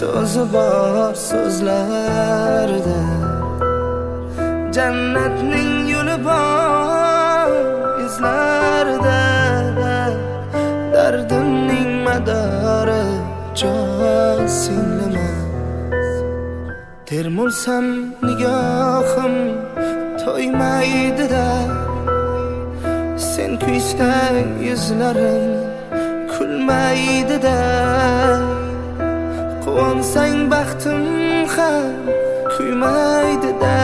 so'zi bor so'zlarda, jannatning yo'li bor izlarda, dardimning madori jon singlima. Termulsam nigohim to'ymaydi-da, sen kuysang yuzlarim kulmaydi-da, quvansang baxtim ham kuymaydi-da,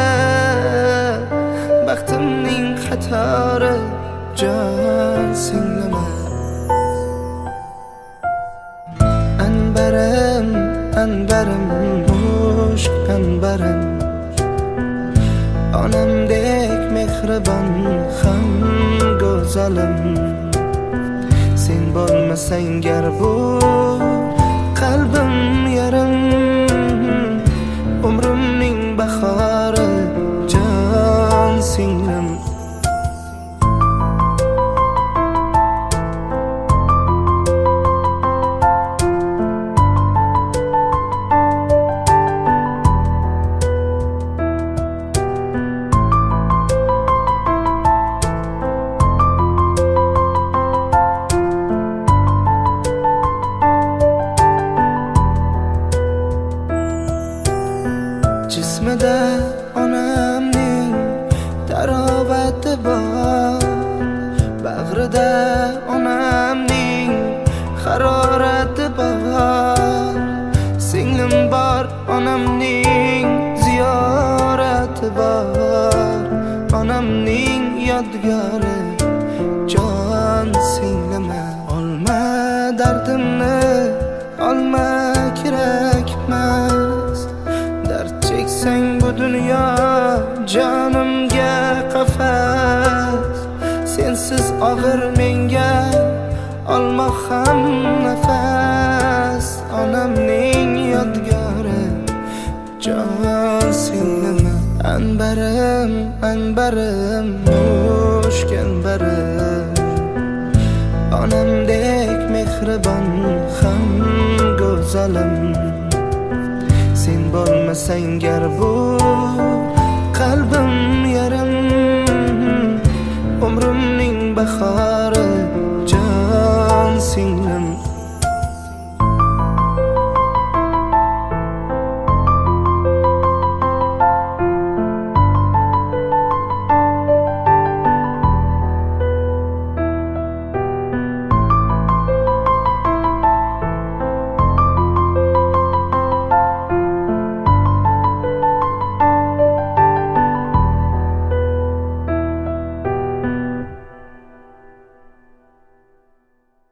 baxtimning qatori jon singlima. Anbarim, anbarim, mushk anbarim, onamdek mehribon ham go'zalim. Sen bo'lmasang gar bu qalbim yarim, umrimning bahori jon singlim. Jismida onamning tarovati bor, bag'rida onamning harorati bor, singlim bor onamning ziyorati bor, onamning yodgori jon singlima. Olma dardimni, olma kerakmas, cheksang bu dunyo jonimga qafas. Sensiz og'ir menga olmoq ham nafas, onamning yodgori jon singlima. Anbarim, anbarim, mushk anbarim, onamdek mehribon ham go'zalim. Sen bo'lmasang gar bu